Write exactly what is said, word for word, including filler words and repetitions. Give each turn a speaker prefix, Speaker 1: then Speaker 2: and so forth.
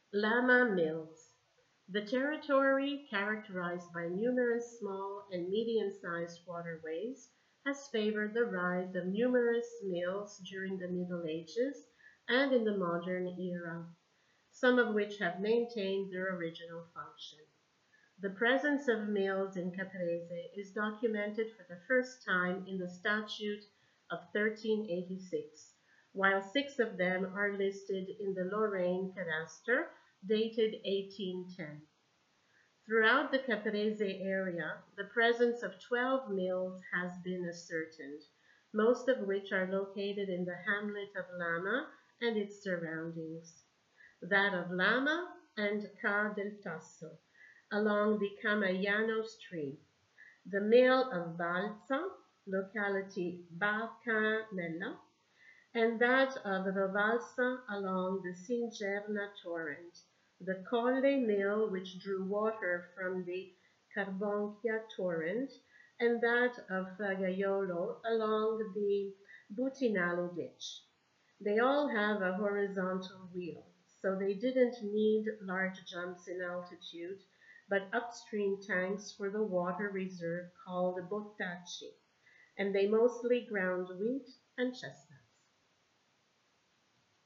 Speaker 1: Lama Mills. The territory, characterized by numerous small and medium-sized waterways, has favored the rise of numerous mills during the Middle Ages and in the modern era, some of which have maintained their original function. The presence of mills in Caprese is documented for the first time in the Statute of thirteen eighty-six, while six of them are listed in the Lorraine Cadastre, dated eighteen ten. Throughout the Caprese area, the presence of twelve mills has been ascertained, most of which are located in the hamlet of Lama and its surroundings. That of Lama and Ca del Tasso, along the Camaiano stream. The mill of Balsa, locality Barcanella, and that of Rovalsa along the Singerna torrent, the Colle mill which drew water from the Carbonchia torrent, and that of Fagaiolo along the Butinale ditch. They all have a horizontal wheel, so they didn't need large jumps in altitude, but upstream tanks for the water reserve called bottacci, and they mostly ground wheat and chestnut.